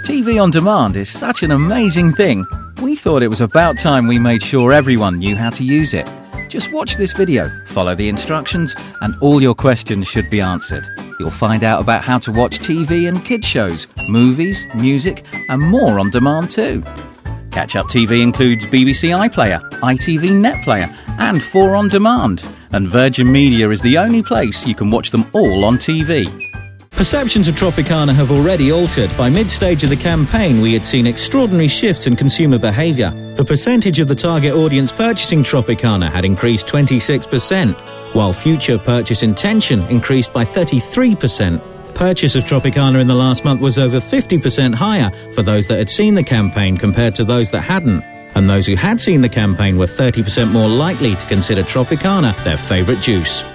TV on demand is such an amazing thing. We thought it was about time we made sure everyone knew how to use it. Just watch this video, follow the instructions, and all your questions should be answered. You'll find out about how to watch TV and kids shows, movies, music, and more on demand too. Catch Up TV includes BBC iPlayer, ITV NetPlayer, and 4 on demand. And Virgin Media is the only place you can watch them all on TV. Perceptions of Tropicana have already altered. By mid-stage of the campaign, we had seen extraordinary shifts in consumer behaviour. The percentage of the target audience purchasing Tropicana had increased 26%, while future purchase intention increased by 33%. Purchase of Tropicana in the last month was over 50% higher for those that had seen the campaign compared to those that hadn't. And those who had seen the campaign were 30% more likely to consider Tropicana their favourite juice.